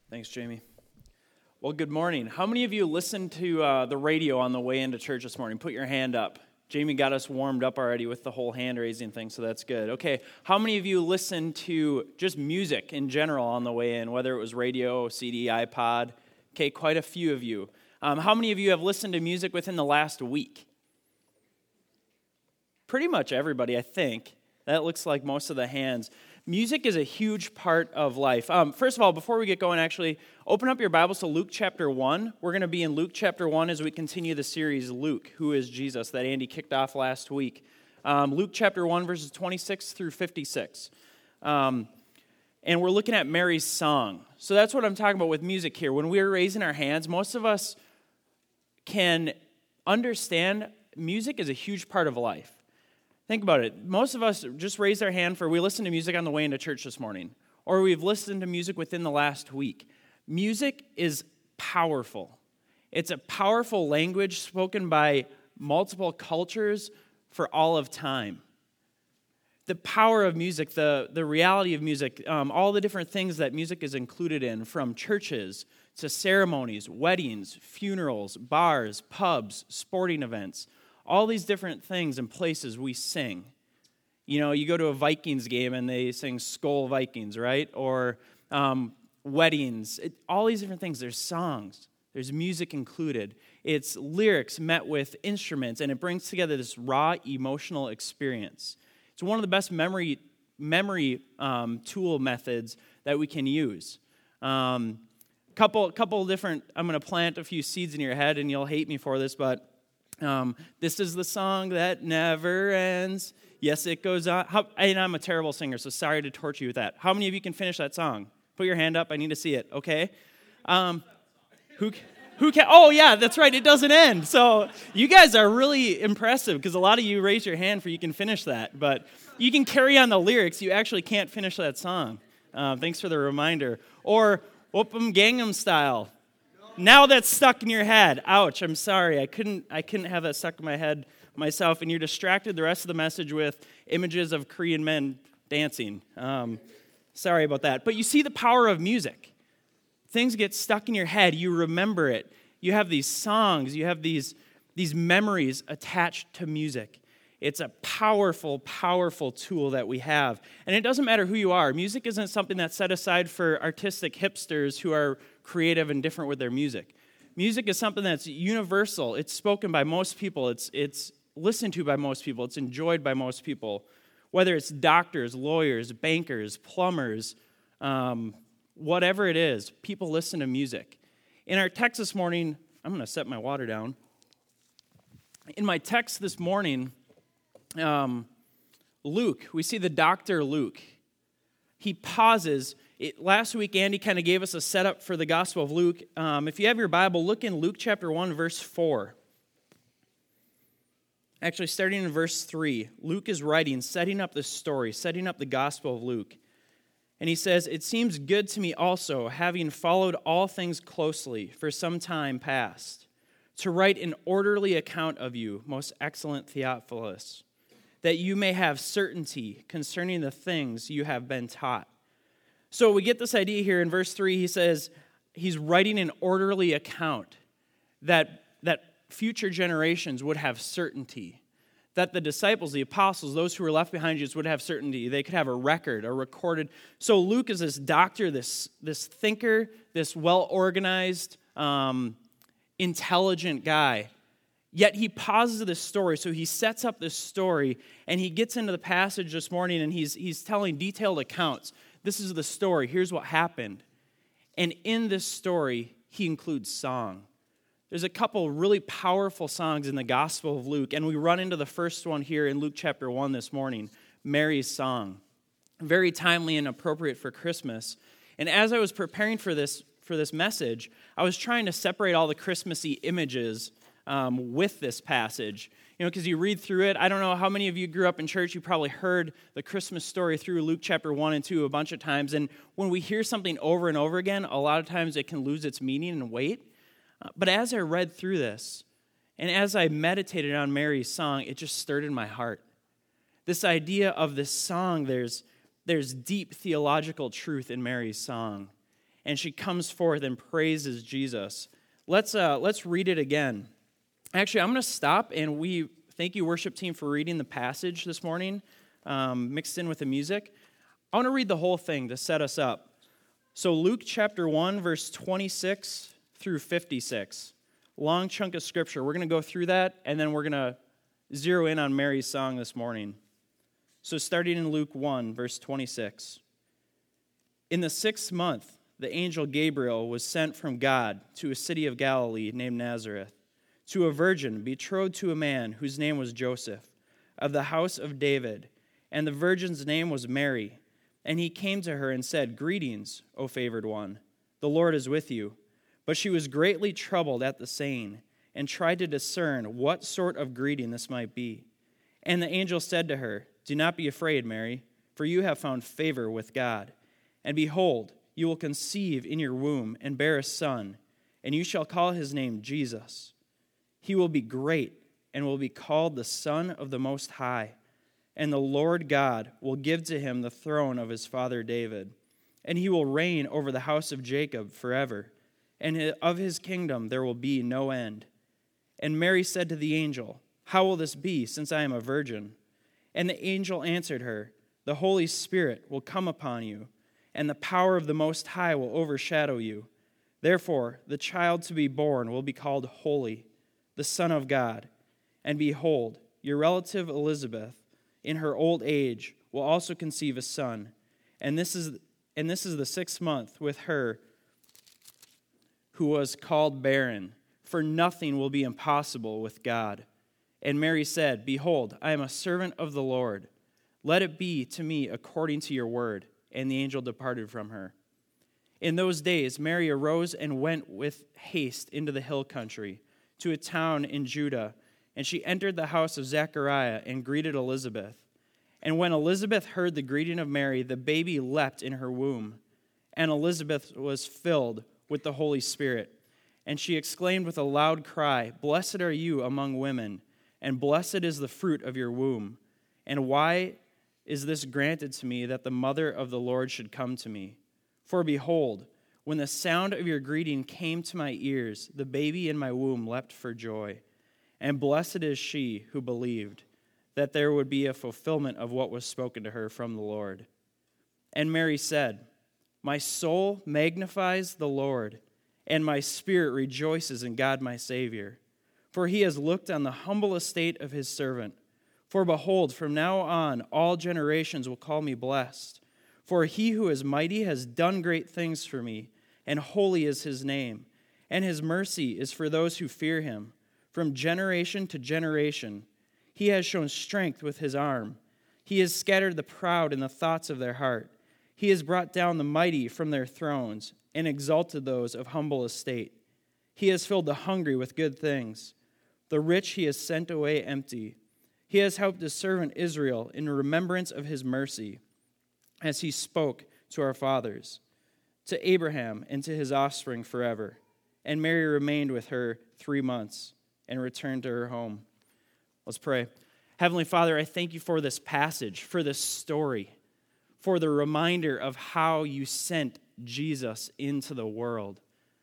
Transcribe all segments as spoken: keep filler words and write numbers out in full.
Thanks, Jamie. Well, good morning. How many of you listened to uh, the radio on the way into church this morning? Put your hand up. Jamie got us warmed up already with the whole hand-raising thing, so that's good. Okay, how many of you listened to just music in general on the way in, whether it was radio, C D, iPod? Okay, quite a few of you. Um, how many of you have listened to music within the last week? Pretty much everybody, I think. That looks like most of the hands. Music is a huge part of life. Um, first of all, before we get going, actually, open up your Bibles to Luke chapter one. We're going to be in Luke chapter one as we continue the series, Luke, Who is Jesus, that Andy kicked off last week. Um, Luke chapter one, verses twenty-six through fifty-six. Um, and we're looking at Mary's song. So that's what I'm talking about with music here. When we're raising our hands, most of us can understand music is a huge part of life. Think about it. Most of us just raised our hand for we listened to music on the way into church this morning, or we've listened to music within the last week. Music is powerful. It's a powerful language spoken by multiple cultures for all of time. The power of music, the, the reality of music, um, all the different things that music is included in, from churches to ceremonies, weddings, funerals, bars, pubs, sporting events, all these different things and places we sing. You know, you go to a Vikings game and they sing Skol Vikings, right? Or um, weddings, it, all these different things. There's songs. There's music included. It's lyrics met with instruments, and it brings together this raw emotional experience. It's one of the best memory memory um, tool methods that we can use. Um, couple couple different. I'm going to plant a few seeds in your head, and you'll hate me for this, but um, this is the song that never ends. Yes, it goes on. How, and I'm a terrible singer, so sorry to torture you with that. How many of you can finish that song? Put your hand up. I need to see it. Okay. Um, who who can? Oh yeah, that's right. It doesn't end. So you guys are really impressive because a lot of you raise your hand for you can finish that, but you can carry on the lyrics. You actually can't finish that song. Uh, thanks for the reminder. Or Whoop 'em Gangnam Style. Now that's stuck in your head. Ouch, I'm sorry. I couldn't I couldn't have that stuck in my head myself, and you're distracted the rest of the message with images of Korean men dancing. Um, sorry about that. But you see the power of music. Things get stuck in your head. You remember it. You have these songs. You have these, these memories attached to music. It's a powerful, powerful tool that we have. And it doesn't matter who you are. Music isn't something that's set aside for artistic hipsters who are creative and different with their music. Music is something that's universal. It's spoken by most people. It's it's listened to by most people. It's enjoyed by most people. Whether it's doctors, lawyers, bankers, plumbers, um, whatever it is, people listen to music. In our text this morning, I'm going to set my water down. In my text this morning, um, Luke, we see the doctor Luke. He pauses. It, last week, Andy kind of gave us a setup for the Gospel of Luke. Um, if you have your Bible, look in Luke chapter one, verse four. Actually, starting in verse three, Luke is writing, setting up this story, setting up the Gospel of Luke. And he says, "It seems good to me also, having followed all things closely for some time past, to write an orderly account of you, most excellent Theophilus, that you may have certainty concerning the things you have been taught." So we get this idea here in verse three. He says he's writing an orderly account that, that future generations would have certainty, that the disciples, the apostles, those who were left behind Jesus would have certainty. They could have a record, a recorded. So Luke is this doctor, this, this thinker, this well-organized, um, intelligent guy. Yet he pauses this story, so he sets up this story, and he gets into the passage this morning, and he's he's telling detailed accounts. This is the story. Here's what happened. And in this story, he includes song. There's a couple really powerful songs in the Gospel of Luke, and we run into the first one here in Luke chapter one this morning, Mary's song. Very timely and appropriate for Christmas. And as I was preparing for this for this message, I was trying to separate all the Christmassy images um, with this passage. You know, because you read through it. I don't know how many of you grew up in church. You probably heard the Christmas story through Luke chapter one and two a bunch of times. And when we hear something over and over again, a lot of times it can lose its meaning and weight. Uh, but as I read through this, and as I meditated on Mary's song, it just stirred in my heart. This idea of this song, there's, there's deep theological truth in Mary's song. and she comes forth and praises Jesus. Let's uh, let's read it again. Actually, I'm going to stop, and we thank you, worship team, for reading the passage this morning, um, mixed in with the music. I want to read the whole thing to set us up. So Luke chapter one, verse twenty-six through fifty-six. Long chunk of scripture. We're going to go through that, and then we're going to zero in on Mary's song this morning. So starting in Luke one, verse twenty-six. In the sixth month, the angel Gabriel was sent from God to a city of Galilee named Nazareth, to a virgin betrothed to a man whose name was Joseph, of the house of David, and the virgin's name was Mary. And he came to her and said, "Greetings, O favored one, the Lord is with you." But she was greatly troubled at the saying, and tried to discern what sort of greeting this might be. And the angel said to her, "Do not be afraid, Mary, for you have found favor with God. And behold, you will conceive in your womb and bear a son, and you shall call his name Jesus. He will be great and will be called the Son of the Most High. And the Lord God will give to him the throne of his father David, and he will reign over the house of Jacob forever, and of his kingdom there will be no end." And Mary said to the angel, "How will this be, since I am a virgin?" And the angel answered her, "The Holy Spirit will come upon you, and the power of the Most High will overshadow you. Therefore, the child to be born will be called Holy, the Son of God. And behold, your relative Elizabeth, in her old age, will also conceive a son. And this is and this is the sixth month with her who was called barren, for nothing will be impossible with God." And Mary said, "Behold, I am a servant of the Lord. Let it be to me according to your word." And the angel departed from her. In those days, Mary arose and went with haste into the hill country, to a town in Judah, and she entered the house of Zechariah and greeted Elizabeth. And when Elizabeth heard the greeting of Mary, the baby leapt in her womb. And Elizabeth was filled with the Holy Spirit. And she exclaimed with a loud cry, "Blessed are you among women, and blessed is the fruit of your womb. And why is this granted to me, that the mother of the Lord should come to me? For behold, when the sound of your greeting came to my ears, the baby in my womb leapt for joy. And blessed is she who believed that there would be a fulfillment of what was spoken to her from the Lord." And Mary said, "My soul magnifies the Lord, and my spirit rejoices in God my Savior. For he has looked on the humble estate of his servant. For behold, from now on all generations will call me blessed. For he who is mighty has done great things for me, and holy is his name. And his mercy is for those who fear him, from generation to generation. He has shown strength with his arm. He has scattered the proud in the thoughts of their heart. He has brought down the mighty from their thrones, and exalted those of humble estate. He has filled the hungry with good things. The rich he has sent away empty. He has helped his servant Israel in remembrance of his mercy, as he spoke to our fathers, to Abraham and to his offspring forever." And Mary remained with her three months and returned to her home. Let's pray. Heavenly Father, I thank you for this passage, for this story, for the reminder of how you sent Jesus into the world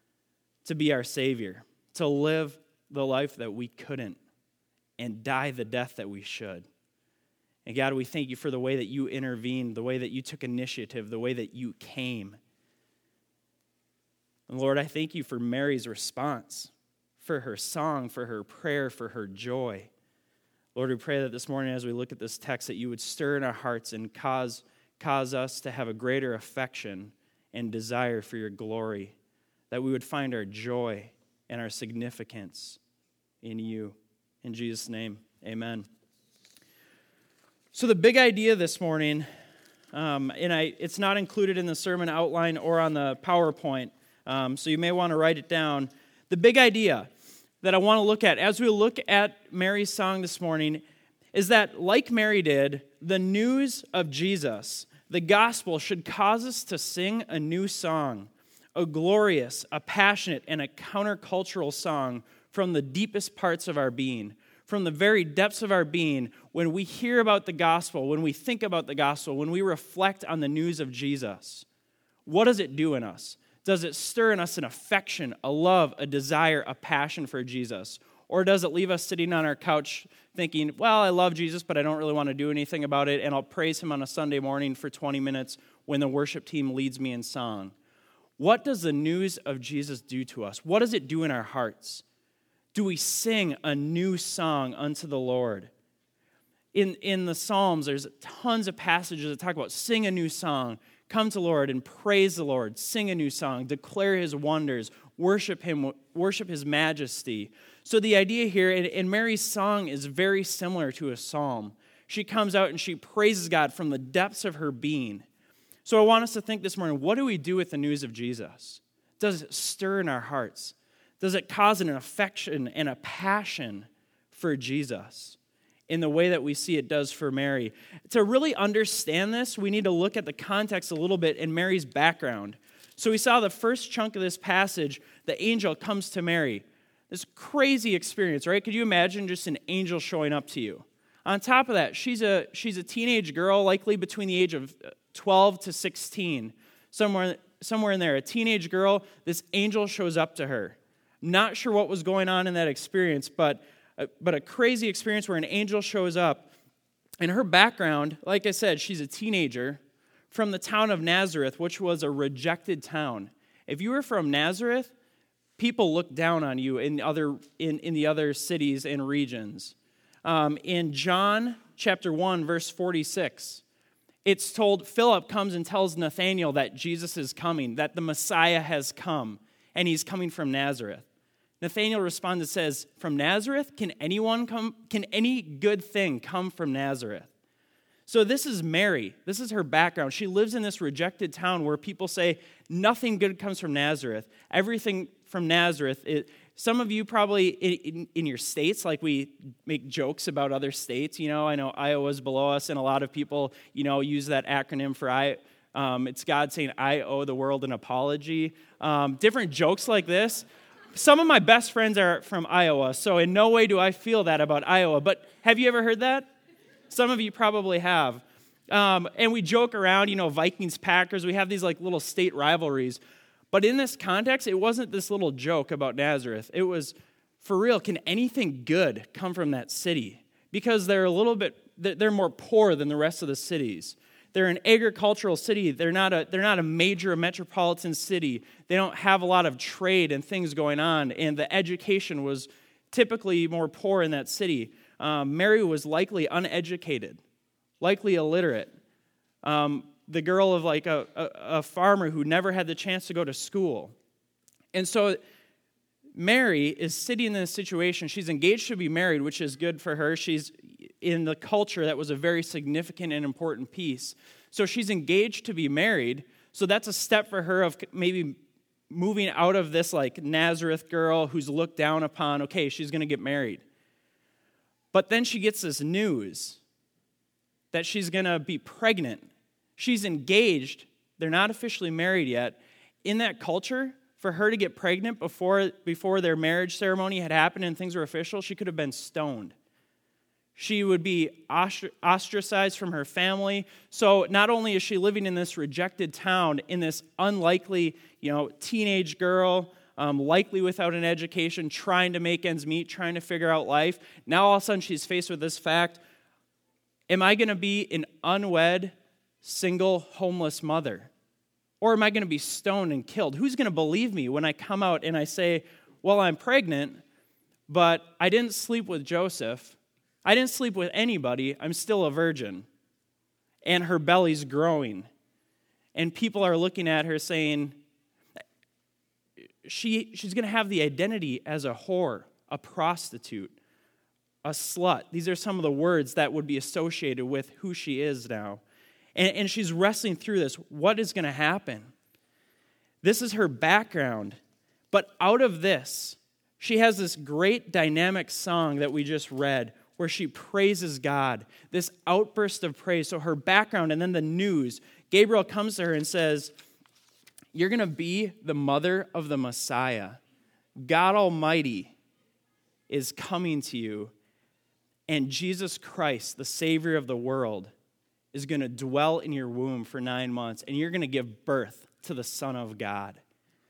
to be our Savior, to live the life that we couldn't, and die the death that we should. And God, we thank you for the way that you intervened, the way that you took initiative, the way that you came. And Lord, I thank you for Mary's response, for her song, for her prayer, for her joy. Lord, we pray that this morning as we look at this text that you would stir in our hearts and cause, cause us to have a greater affection and desire for your glory, that we would find our joy and our significance in you. In Jesus' name, amen. So the big idea this morning, um, and I, it's not included in the sermon outline or on the PowerPoint, um, so you may want to write it down. The big idea that I want to look at as we look at Mary's song this morning is that, like Mary did, the news of Jesus, the gospel, should cause us to sing a new song, a glorious, a passionate, and a countercultural song from the deepest parts of our being, from the very depths of our being. When we hear about the gospel, when we think about the gospel, when we reflect on the news of Jesus, what does it do in us? Does it stir in us an affection, a love, a desire, a passion for Jesus? Or does it leave us sitting on our couch thinking, well, I love Jesus, but I don't really want to do anything about it, and I'll praise him on a Sunday morning for twenty minutes when the worship team leads me in song? What does the news of Jesus do to us? What does it do in our hearts? Do we sing a new song unto the Lord? In, in the Psalms, there's tons of passages that talk about sing a new song, come to the Lord and praise the Lord, sing a new song, declare his wonders, worship him, worship his majesty. So the idea here, and, and Mary's song is very similar to a psalm. She comes out and she praises God from the depths of her being. So I want us to think this morning, what do we do with the news of Jesus? Does it stir in our hearts? Does it cause an affection and a passion for Jesus in the way that we see it does for Mary? To really understand this, we need to look at the context a little bit in Mary's background. So we saw the first chunk of this passage, the angel comes to Mary. This crazy experience, right? Could you imagine just an angel showing up to you? On top of that, she's a she's a teenage girl, likely between the age of twelve to sixteen, somewhere, somewhere in there, a teenage girl. This angel shows up to her. Not sure what was going on in that experience, but, but a crazy experience where an angel shows up. And her background, like I said, she's a teenager from the town of Nazareth, which was a rejected town. If you were from Nazareth, people looked down on you in other in, in the other cities and regions. Um, in John chapter one, verse forty-six, it's told Philip comes and tells Nathanael that Jesus is coming, that the Messiah has come, and he's coming from Nazareth. Nathanael responds and says, "From Nazareth? Can anyone come? Can any good thing come from Nazareth?" So this is Mary. This is her background. She lives in this rejected town where people say nothing good comes from Nazareth. Everything from Nazareth. It, some of you probably in, in, in your states, like we make jokes about other states. You know, I know Iowa's below us, and a lot of people, you know, use that acronym for I. Um, it's God saying, "I owe the world an apology." Um, different jokes like this. Some of my best friends are from Iowa, so in no way do I feel that about Iowa. But have you ever heard that? Some of you probably have. Um, and we joke around, you know, Vikings, Packers. We have these like little state rivalries. But in this context, it wasn't this little joke about Nazareth. It was, for real, can anything good come from that city? Because they're a little bit, they're more poor than the rest of the cities. They're an agricultural city. They're not a, they're not a major metropolitan city. They don't have a lot of trade and things going on. And the education was typically more poor in that city. Um, Mary was likely uneducated, likely illiterate. Um, the girl of like a, a, a farmer who never had the chance to go to school. And so Mary is sitting in this situation. She's engaged to be married, which is good for her. She's in the culture that was a very significant and important piece. So she's engaged to be married. So that's a step for her of maybe moving out of this like Nazareth girl who's looked down upon. Okay, she's going to get married. But then she gets this news that she's going to be pregnant. She's engaged. They're not officially married yet. In that culture, for her to get pregnant before, before their marriage ceremony had happened and things were official, she could have been stoned. She would be ostracized from her family. So not only is she living in this rejected town, in this unlikely, you know, teenage girl, um, likely without an education, trying to make ends meet, trying to figure out life. Now all of a sudden she's faced with this fact: am I going to be an unwed, single, homeless mother? Or am I going to be stoned and killed? Who's going to believe me when I come out and I say, well, I'm pregnant, but I didn't sleep with Joseph. I didn't sleep with anybody. I'm still a virgin. And her belly's growing. And people are looking at her saying, she, she's going to have the identity as a whore, a prostitute, a slut. These are some of the words that would be associated with who she is now. And, and she's wrestling through this. What is going to happen? This is her background. But out of this, she has this great dynamic song that we just read where she praises God, this outburst of praise. So her background and then the news, Gabriel comes to her and says, you're going to be the mother of the Messiah. God Almighty is coming to you, and Jesus Christ, the Savior of the world, is going to dwell in your womb for nine months, and you're going to give birth to the Son of God.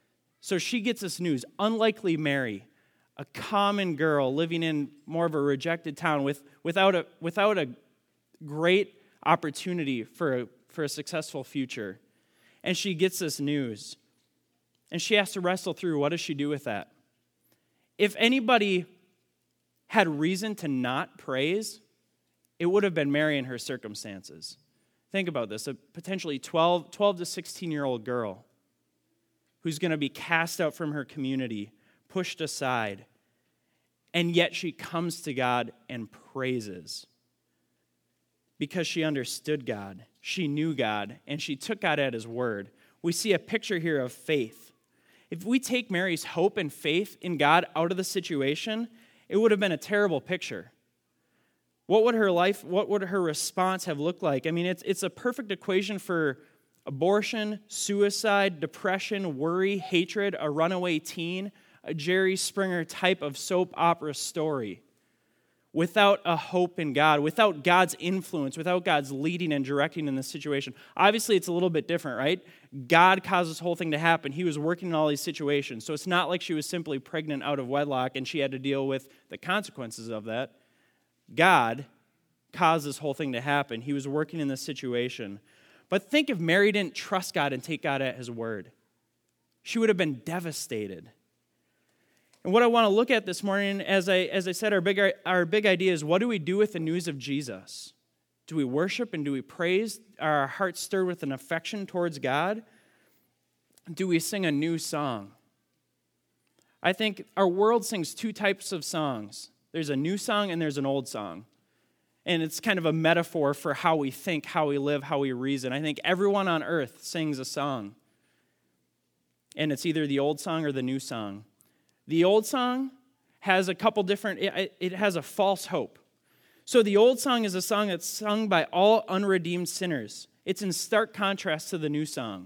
So she gets this news. Unlikely Mary, a common girl living in more of a rejected town with, without, a, without a great opportunity for a, for a successful future. And she gets this news. And she has to wrestle through, what does she do with that? If anybody had reason to not praise, it would have been Mary in her circumstances. Think about this, a potentially twelve, twelve to sixteen-year-old girl who's going to be cast out from her community, pushed aside, and yet she comes to God and praises because she understood God, she knew God, and she took God at his word. We see a picture here of faith. If we take Mary's hope and faith in God out of the situation, it would have been a terrible picture. What would her life, what would her response have looked like? I mean, it's it's a perfect equation for abortion, suicide, depression, worry, hatred, a runaway teen, a Jerry Springer type of soap opera story. Without a hope in God, without God's influence, without God's leading and directing in this situation. Obviously, it's a little bit different, right? God caused this whole thing to happen. He was working in all these situations. So it's not like she was simply pregnant out of wedlock and she had to deal with the consequences of that. God caused this whole thing to happen. He was working in this situation. But think if Mary didn't trust God and take God at his word. She would have been devastated. And what I want to look at this morning, as I as I said, our big, our big idea is, what do we do with the news of Jesus? Do we worship and do we praise? Are our hearts stirred with an affection towards God? Do we sing a new song? I think our world sings two types of songs. There's a new song and there's an old song. And it's kind of a metaphor for how we think, how we live, how we reason. I think everyone on earth sings a song. And it's either the old song or the new song. The old song has a couple different, it, it has a false hope. So the old song is a song that's sung by all unredeemed sinners. It's in stark contrast to the new song.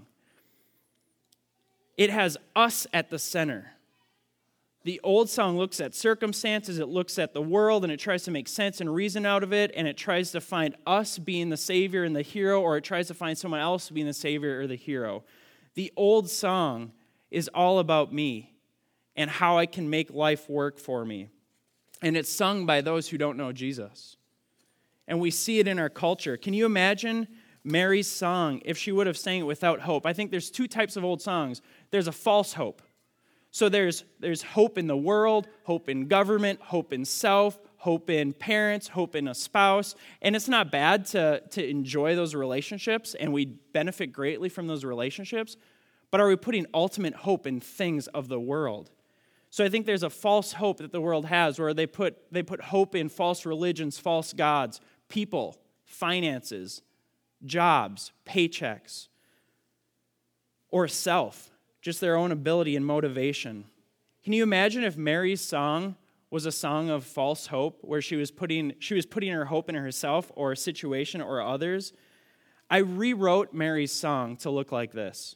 It has us at the center. The old song looks at circumstances, it looks at the world, and it tries to make sense and reason out of it, and it tries to find us being the Savior and the hero, or it tries to find someone else being the Savior or the hero. The old song is all about me and how I can make life work for me. And it's sung by those who don't know Jesus. And we see it in our culture. Can you imagine Mary's song if she would have sang it without hope? I think there's two types of old songs. There's a false hope. So there's, there's hope in the world, hope in government, hope in self, hope in parents, hope in a spouse. And it's not bad to, to enjoy those relationships, and we benefit greatly from those relationships. But are we putting ultimate hope in things of the world? So I think there's a false hope that the world has where they put they put hope in false religions, false gods, people, finances, jobs, paychecks, or self, just their own ability and motivation. Can you imagine if Mary's song was a song of false hope where she was putting she was putting her hope in herself or a situation or others? I rewrote Mary's song to look like this.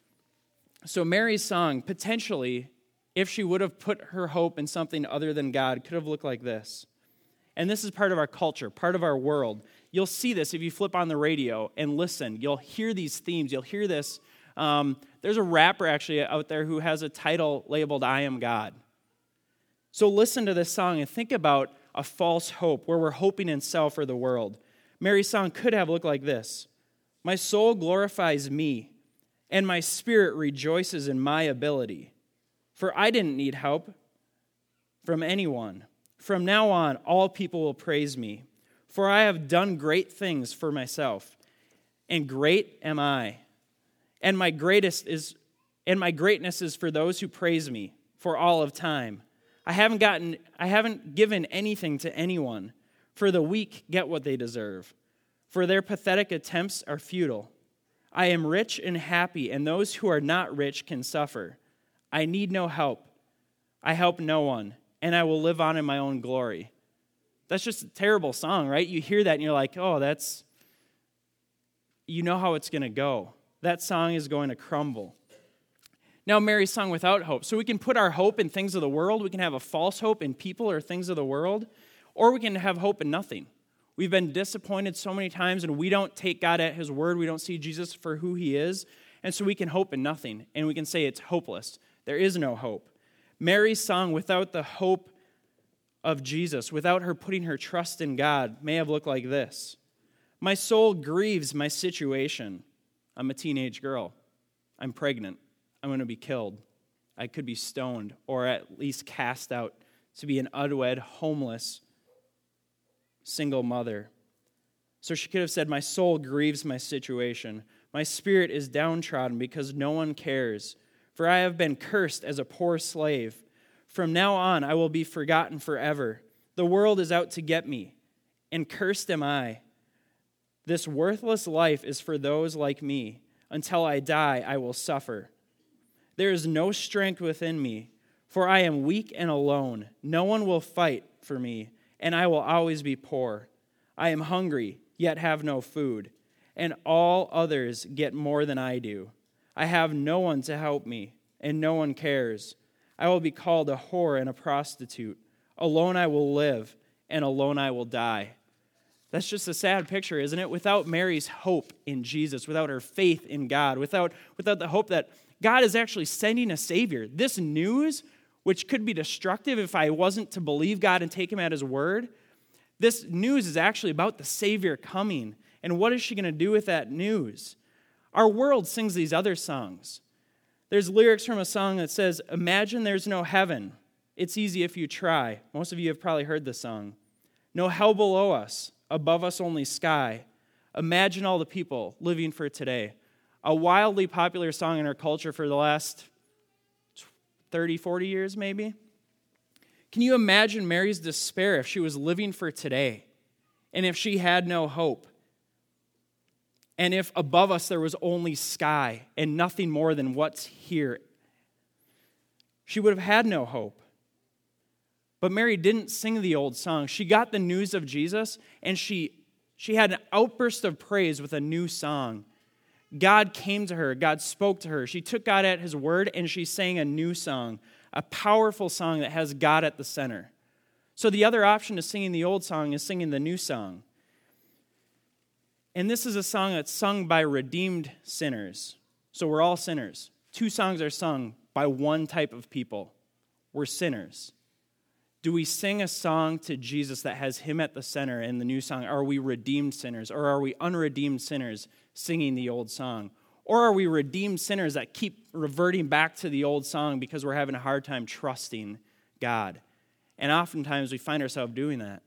So Mary's song potentially, if she would have put her hope in something other than God, could have looked like this. And this is part of our culture, part of our world. You'll see this if you flip on the radio and listen. You'll hear these themes. You'll hear this. Um, there's a rapper actually out there who has a title labeled, "I Am God." So listen to this song and think about a false hope where we're hoping in self or the world. Mary's song could have looked like this. My soul glorifies me, and my spirit rejoices in my ability. For I didn't need help from anyone. From now on, all people will praise me. For I have done great things for myself, and great am I. And my greatest is, and my greatness is for those who praise me for all of time. I haven't gotten, I haven't given anything to anyone. For the weak get what they deserve. For their pathetic attempts are futile. I am rich and happy, and those who are not rich can suffer. I need no help. I help no one, and I will live on in my own glory. That's just a terrible song, right? You hear that and you're like, oh, that's, you know how it's going to go. That song is going to crumble. Now, Mary's song without hope. So we can put our hope in things of the world. We can have a false hope in people or things of the world, or we can have hope in nothing. We've been disappointed so many times, and we don't take God at his word. We don't see Jesus for who he is, and so we can hope in nothing, and we can say it's hopeless. There is no hope. Mary's song, without the hope of Jesus, without her putting her trust in God, may have looked like this. My soul grieves my situation. I'm a teenage girl. I'm pregnant. I'm going to be killed. I could be stoned or at least cast out to be an unwed, homeless, single mother. So she could have said, my soul grieves my situation. My spirit is downtrodden because no one cares. For I have been cursed as a poor slave. From now on I will be forgotten forever. The world is out to get me, and cursed am I. This worthless life is for those like me. Until I die, I will suffer. There is no strength within me, for I am weak and alone. No one will fight for me, and I will always be poor. I am hungry, yet have no food, and all others get more than I do. I have no one to help me, and no one cares. I will be called a whore and a prostitute. Alone I will live, and alone I will die. That's just a sad picture, isn't it? Without Mary's hope in Jesus, without her faith in God, without, without the hope that God is actually sending a Savior. This news, which could be destructive if I wasn't to believe God and take him at his word, this news is actually about the Savior coming. And what is she going to do with that news? Our world sings these other songs. There's lyrics from a song that says, imagine there's no heaven. It's easy if you try. Most of you have probably heard this song. No hell below us. Above us only sky. Imagine all the people living for today. A wildly popular song in our culture for the last thirty, forty years maybe. Can you imagine Mary's despair if she was living for today and if she had no hope? And if above us there was only sky and nothing more than what's here? She would have had no hope. But Mary didn't sing the old song. She got the news of Jesus, and she, she had an outburst of praise with a new song. God came to her. God spoke to her. She took God at his word, and she sang a new song, a powerful song that has God at the center. So the other option to singing the old song is singing the new song. And this is a song that's sung by redeemed sinners. So we're all sinners. Two songs are sung by one type of people. We're sinners. Do we sing a song to Jesus that has him at the center in the new song? Are we redeemed sinners? Or are we unredeemed sinners singing the old song? Or are we redeemed sinners that keep reverting back to the old song because we're having a hard time trusting God? And oftentimes we find ourselves doing that.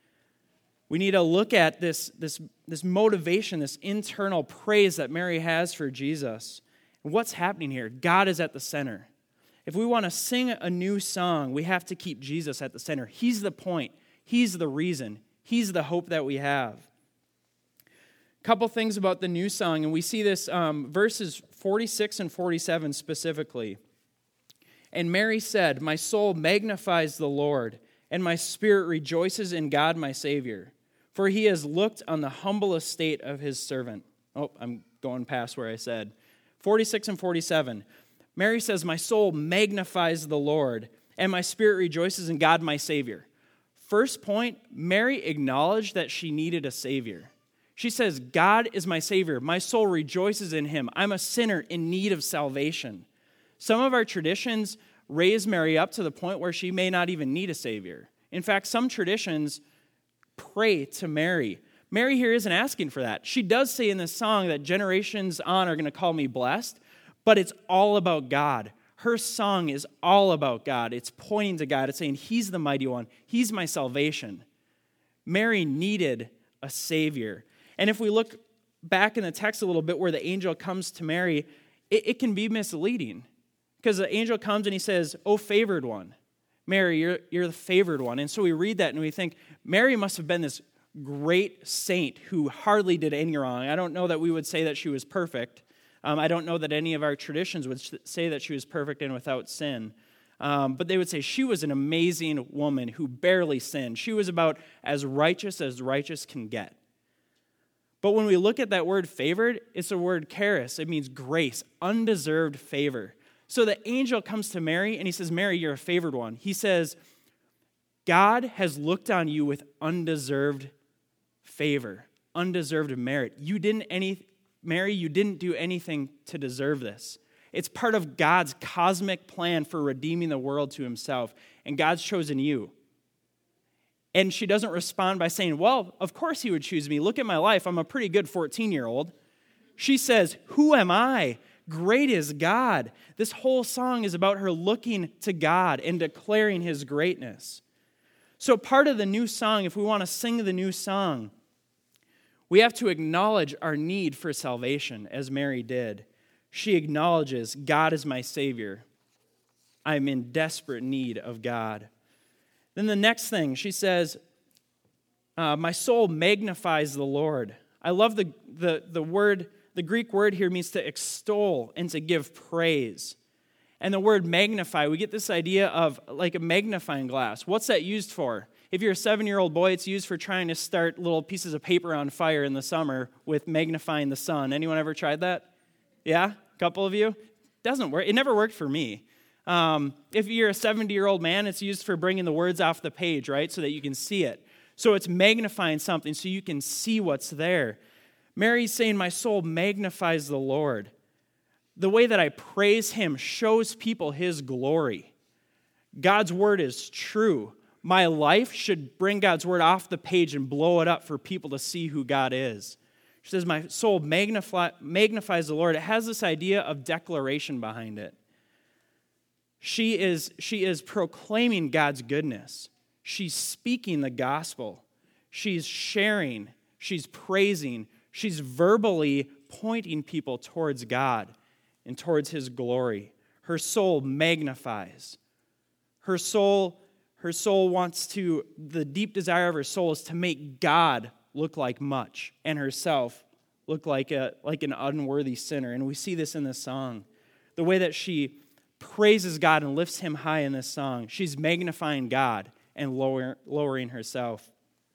We need to look at this, this, this motivation, this internal praise that Mary has for Jesus. And what's happening here? God is at the center. If we want to sing a new song, we have to keep Jesus at the center. He's the point. He's the reason. He's the hope that we have. A couple things about the new song, and we see this um, verses forty-six and forty-seven specifically. And Mary said, my soul magnifies the Lord, and my spirit rejoices in God my Savior, for he has looked on the humble estate of his servant. Oh, I'm going past where I said. forty-six and forty-seven. Mary says, my soul magnifies the Lord, and my spirit rejoices in God my Savior. First point, Mary acknowledged that she needed a Savior. She says, God is my Savior. My soul rejoices in him. I'm a sinner in need of salvation. Some of our traditions raise Mary up to the point where she may not even need a Savior. In fact, some traditions pray to Mary. Mary here isn't asking for that. She does say in this song that generations on are going to call me blessed, but it's all about God. Her song is all about God. It's pointing to God. It's saying, he's the mighty one. He's my salvation. Mary needed a Savior. And if we look back in the text a little bit where the angel comes to Mary, it, it can be misleading. Because the angel comes and he says, oh, favored one. Mary, you're, you're the favored one. And so we read that and we think, Mary must have been this great saint who hardly did any wrong. I don't know that we would say that she was perfect. Um, I don't know that any of our traditions would say that she was perfect and without sin. Um, but they would say she was an amazing woman who barely sinned. She was about as righteous as righteous can get. But when we look at that word favored, it's the word charis. It means grace, undeserved favor. So the angel comes to Mary and he says, Mary, you're a favored one. He says, God has looked on you with undeserved favor, undeserved merit. You didn't any, Mary, you didn't do anything to deserve this. It's part of God's cosmic plan for redeeming the world to himself. And God's chosen you. And she doesn't respond by saying, well, of course he would choose me. Look at my life. I'm a pretty good fourteen-year-old. She says, who am I? Great is God. This whole song is about her looking to God and declaring his greatness. So part of the new song, if we want to sing the new song, we have to acknowledge our need for salvation, as Mary did. She acknowledges, God is my Savior. I'm in desperate need of God. Then the next thing, she says, uh, my soul magnifies the Lord. I love the, the, the word, the Greek word here means to extol and to give praise. And the word magnify, we get this idea of like a magnifying glass. What's that used for? If you're a seven-year-old boy, it's used for trying to start little pieces of paper on fire in the summer with magnifying the sun. Anyone ever tried that? Yeah? A couple of you? Doesn't work. It never worked for me. Um, if you're a seventy-year-old man, it's used for bringing the words off the page, right, so that you can see it. So it's magnifying something so you can see what's there. Mary's saying, my soul magnifies the Lord. The way that I praise him shows people his glory. God's word is true. My life should bring God's word off the page and blow it up for people to see who God is. She says, my soul magnify, magnifies the Lord. It has this idea of declaration behind it. She is, she is proclaiming God's goodness. She's speaking the gospel. She's sharing. She's praising. She's verbally pointing people towards God and towards his glory. Her soul magnifies. Her soul, her soul wants to, the deep desire of her soul is to make God look like much and herself look like a like an unworthy sinner. And we see this in this song. The way that she praises God and lifts him high in this song. She's magnifying God and lower, lowering herself.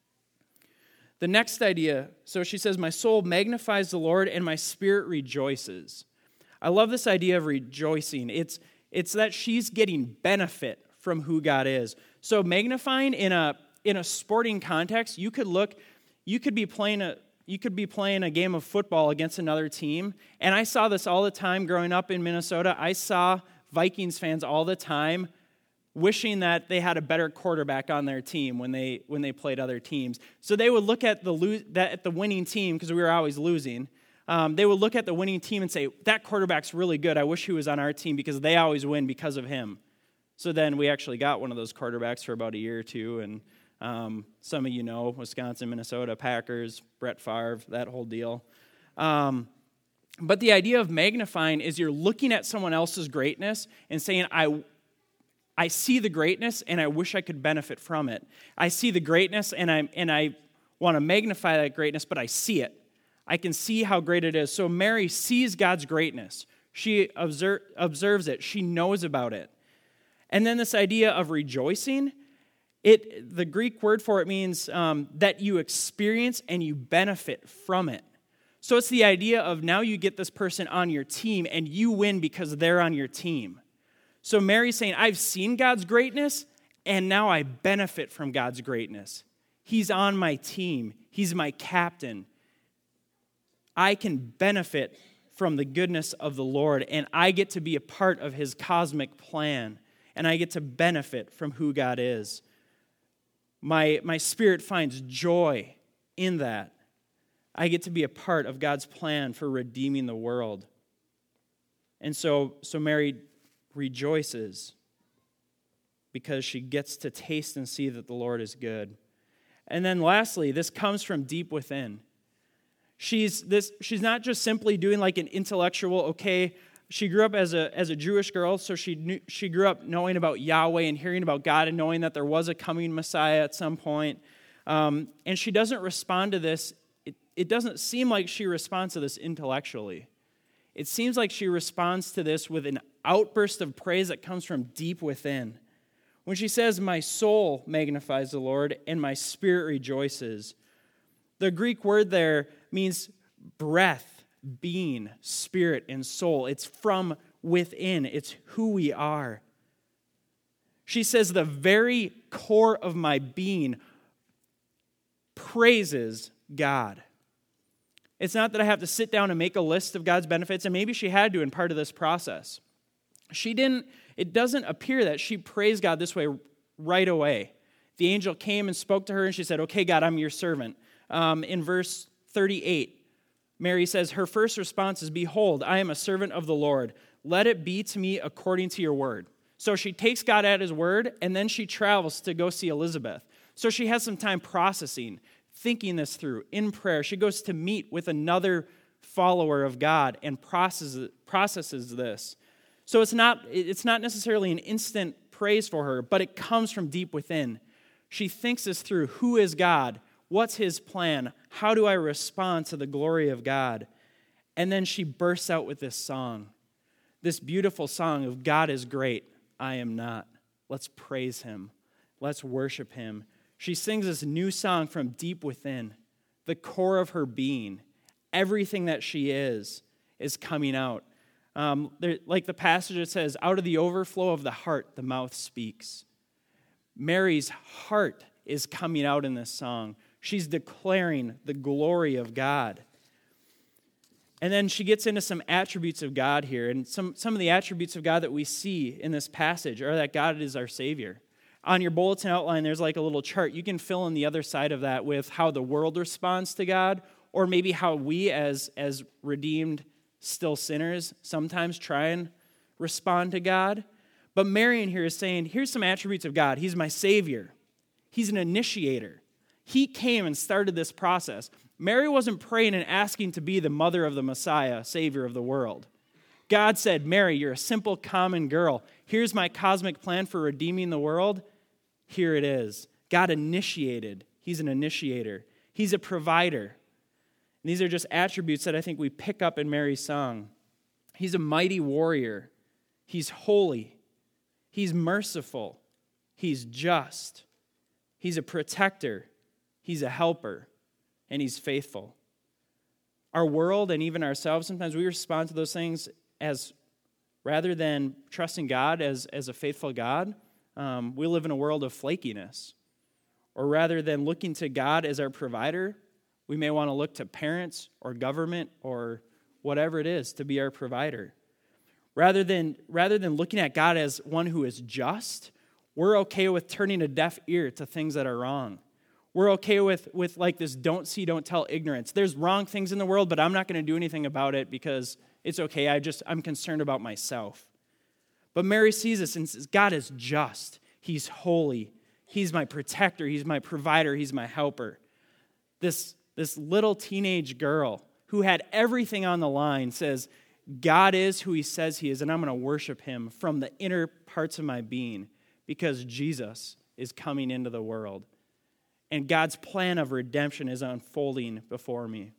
The next idea, so she says, my soul magnifies the Lord and my spirit rejoices. I love this idea of rejoicing. It's, it's that she's getting benefit from who God is. So magnifying in a in a sporting context, you could look, you could be playing a you could be playing a game of football against another team. And I saw this all the time growing up in Minnesota. I saw Vikings fans all the time wishing that they had a better quarterback on their team when they when they played other teams. So they would look at the lo- that at the winning team, because we were always losing. Um, they would look at the winning team and say, that quarterback's really good. I wish he was on our team because they always win because of him. So then we actually got one of those quarterbacks for about a year or two. And um, some of you know, Wisconsin, Minnesota, Packers, Brett Favre, that whole deal. Um, but the idea of magnifying is you're looking at someone else's greatness and saying, I I see the greatness and I wish I could benefit from it. I see the greatness and I and I want to magnify that greatness, but I see it. I can see how great it is. So Mary sees God's greatness. She observe, observes it. She knows about it. And then this idea of rejoicing, it the Greek word for it means um, that you experience and you benefit from it. So it's the idea of now you get this person on your team and you win because they're on your team. So Mary's saying, I've seen God's greatness and now I benefit from God's greatness. He's on my team. He's my captain. I can benefit from the goodness of the Lord, and I get to be a part of his cosmic plan, and I get to benefit from who God is. My, my spirit finds joy in that. I get to be a part of God's plan for redeeming the world. And so, so Mary rejoices because she gets to taste and see that the Lord is good. And then lastly, this comes from deep within. She's this. She's not just simply doing like an intellectual, okay, she grew up as a as a Jewish girl, so she knew, she grew up knowing about Yahweh and hearing about God and knowing that there was a coming Messiah at some point. Um, and she doesn't respond to this. It, it doesn't seem like she responds to this intellectually. It seems like she responds to this with an outburst of praise that comes from deep within. When she says, my soul magnifies the Lord and my spirit rejoices, the Greek word there means breath, being, spirit, and soul. It's from within. It's who we are. She says, the very core of my being praises God. It's not that I have to sit down and make a list of God's benefits, and maybe she had to in part of this process. She didn't, it doesn't appear that she praised God this way right away. The angel came and spoke to her, and she said, okay, God, I'm your servant. Um, in verse thirty-eight, Mary says, her first response is, behold, I am a servant of the Lord. Let it be to me according to your word. So she takes God at his word, and then she travels to go see Elizabeth. So she has some time processing, thinking this through in prayer. She goes to meet with another follower of God and processes, processes this. So it's not, it's not necessarily an instant praise for her, but it comes from deep within. She thinks this through. Who is God? What's his plan? How do I respond to the glory of God? And then she bursts out with this song, this beautiful song of God is great, I am not. Let's praise him. Let's worship him. She sings this new song from deep within, the core of her being. Everything that she is is coming out. Um, there, like the passage that says, out of the overflow of the heart, the mouth speaks. Mary's heart is coming out in this song. She's declaring the glory of God. And then she gets into some attributes of God here. And some, some of the attributes of God that we see in this passage are that God is our Savior. On your bulletin outline, there's like a little chart. You can fill in the other side of that with how the world responds to God, or maybe how we as, as redeemed, still sinners, sometimes try and respond to God. But Mary in here is saying, here's some attributes of God. He's my Savior. He's an initiator. He came and started this process. Mary wasn't praying and asking to be the mother of the Messiah, Savior of the world. God said, Mary, you're a simple, common girl. Here's my cosmic plan for redeeming the world. Here it is. God initiated. He's an initiator. He's a provider. And these are just attributes that I think we pick up in Mary's song. He's a mighty warrior. He's holy. He's merciful. He's just. He's a protector. He's a helper. And he's faithful. Our world and even ourselves, sometimes we respond to those things as, rather than trusting God as, as a faithful God, um, we live in a world of flakiness. Or rather than looking to God as our provider, we may want to look to parents or government or whatever it is to be our provider. Rather than, rather than looking at God as one who is just, we're okay with turning a deaf ear to things that are wrong. We're okay with, with like this don't see, don't tell ignorance. There's wrong things in the world, but I'm not going to do anything about it because it's okay. I just, I'm concerned about myself. But Mary sees this and says, God is just. He's holy. He's my protector. He's my provider. He's my helper. This, this little teenage girl who had everything on the line says, God is who he says he is, and I'm going to worship him from the inner parts of my being because Jesus is coming into the world. And God's plan of redemption is unfolding before me.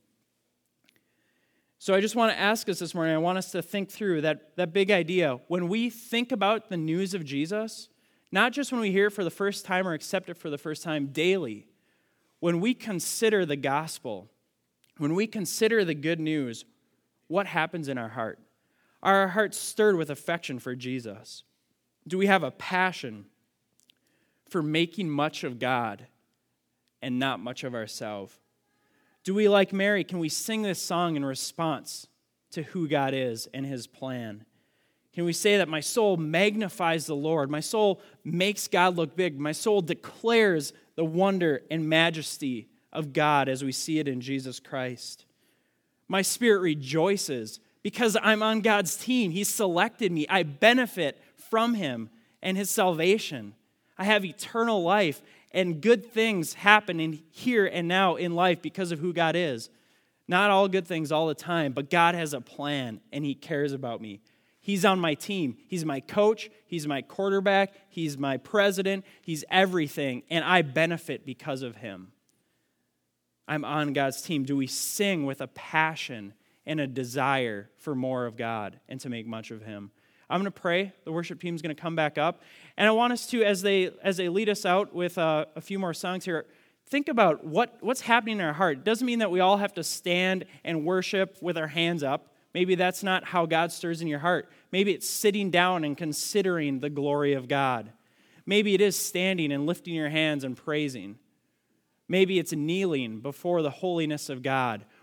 So I just want to ask us this morning, I want us to think through that, that big idea. When we think about the news of Jesus, not just when we hear it for the first time or accept it for the first time, daily, when we consider the gospel, when we consider the good news, what happens in our heart? Are our hearts stirred with affection for Jesus? Do we have a passion for making much of God and not much of ourselves? Do we, like Mary, can we sing this song in response to who God is and his plan? Can we say that my soul magnifies the Lord? My soul makes God look big. My soul declares the wonder and majesty of God as we see it in Jesus Christ. My spirit rejoices because I'm on God's team. He selected me. I benefit from him and his salvation. I have eternal life. And good things happen in here and now in life because of who God is. Not all good things all the time, but God has a plan and he cares about me. He's on my team. He's my coach. He's my quarterback. He's my president. He's everything. And I benefit because of him. I'm on God's team. Do we sing with a passion and a desire for more of God and to make much of him? I'm going to pray. The worship team is going to come back up. And I want us to, as they as they lead us out with uh, a few more songs here, think about what, what's happening in our heart. It doesn't mean that we all have to stand and worship with our hands up. Maybe that's not how God stirs in your heart. Maybe it's sitting down and considering the glory of God. Maybe it is standing and lifting your hands and praising. Maybe it's kneeling before the holiness of God.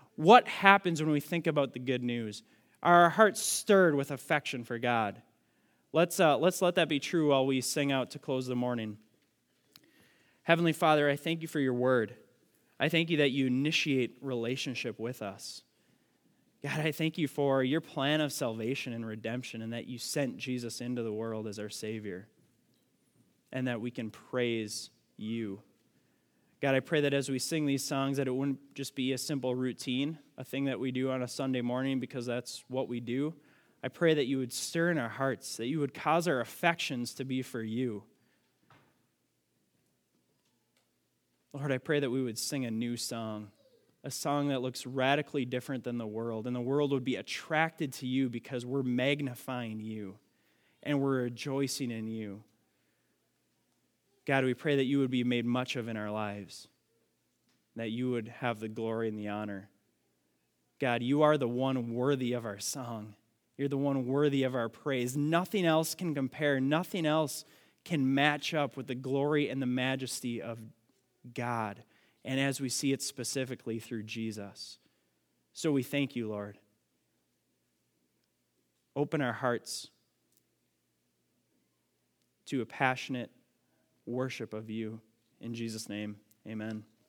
What happens when we think about the good news? Are our hearts stirred with affection for God? Let's, uh, let's let that be true while we sing out to close the morning. Heavenly Father, I thank you for your word. I thank you that you initiate relationship with us. God, I thank you for your plan of salvation and redemption and that you sent Jesus into the world as our Savior and that we can praise you. God, I pray that as we sing these songs that it wouldn't just be a simple routine, a thing that we do on a Sunday morning because that's what we do. I pray that you would stir in our hearts, that you would cause our affections to be for you. Lord, I pray that we would sing a new song, a song that looks radically different than the world, and the world would be attracted to you because we're magnifying you and we're rejoicing in you. God, we pray that you would be made much of in our lives, that you would have the glory and the honor. God, you are the one worthy of our song. You're the one worthy of our praise. Nothing else can compare. Nothing else can match up with the glory and the majesty of God, and as we see it specifically through Jesus. So we thank you, Lord. Open our hearts to a passionate worship of you. In Jesus' name, amen.